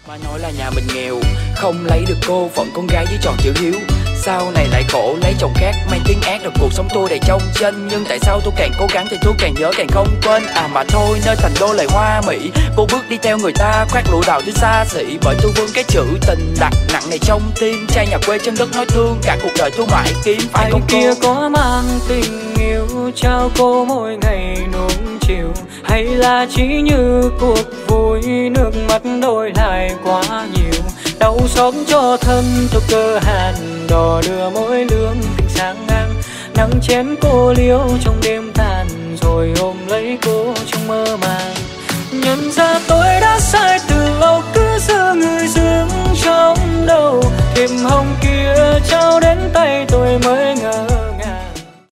Mà nói là nhà mình nghèo, không lấy được cô phận con gái với tròn chữ hiếu. Sau này lại khổ lấy chồng khác mang tiếng ác, rồi cuộc sống tôi đầy trong tranh. Nhưng tại sao tôi càng cố gắng thì tôi càng nhớ càng không quên. À mà thôi, nơi thành đô lại hoa mỹ, cô bước đi theo người ta khoác lụa đào tới xa xỉ. Bởi tôi vương cái chữ tình đặt nặng này trong tim. Trai nhà quê trên đất nói thương, cả cuộc đời tôi mãi kiếm phải không cô? Kia có mang tình yêu trao cô mỗi ngày nuông chiều, hay là chỉ như cuộc vui nước mắt đổi lại quá nhiều. Đau xót cho thân cho cơ hàn, đò đưa mỗi lương tình sáng ngang, nắng chén cô liêu trong đêm tàn.